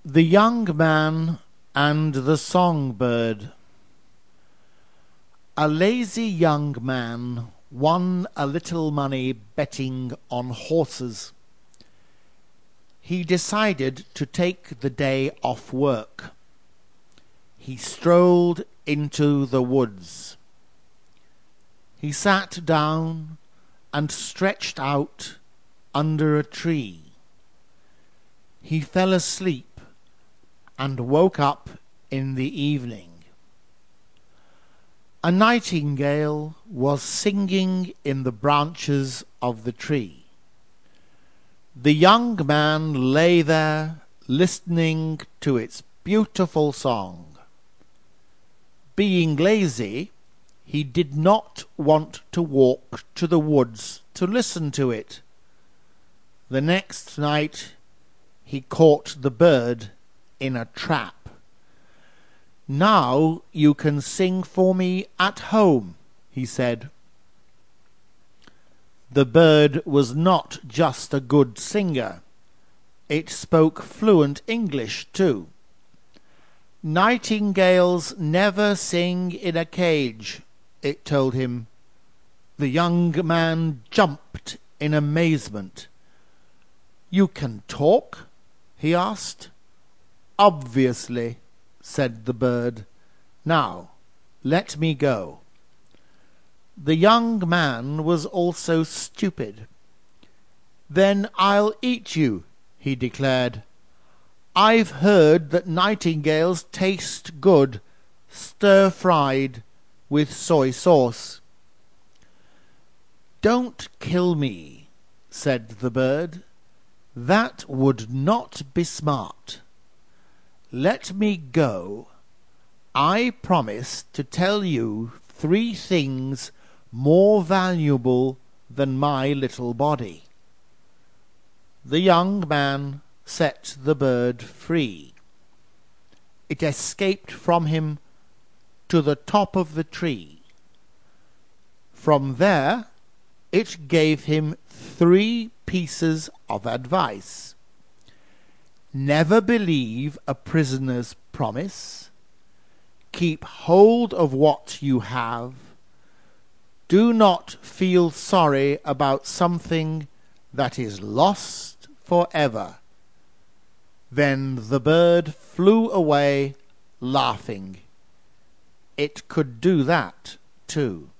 The Young Man and the Songbird. A lazy young man won a little money betting on horses. He decided to take the day off work. He strolled into the woods. He sat down and stretched out under a tree. He fell asleep and woke up in the evening. A nightingale was singing in the branches of the tree. The young man lay there listening to its beautiful song. Being lazy, he did not want to walk to the woods to listen to it. The next night he caught the bird in a trap. "Now you can sing for me at home," he said. The bird was not just a good singer. It spoke fluent English too. "Nightingales never sing in a cage," it told him. The young man jumped in amazement. "You can talk?" he asked. "Obviously," said the bird. "Now, let me go." The young man was also stupid. "Then I'll eat you," he declared. "I've heard that nightingales taste good, stir-fried with soy sauce." "Don't kill me," said the bird. "That would not be smart. Let me go. I promise to tell you 3 things more valuable than my little body." The young man set the bird free. It escaped from him to the top of the tree. From there it gave him 3 pieces of advice. Never believe a prisoner's promise. Keep hold of what you have. Do not feel sorry about something that is lost forever. Then the bird flew away laughing. It could do that too.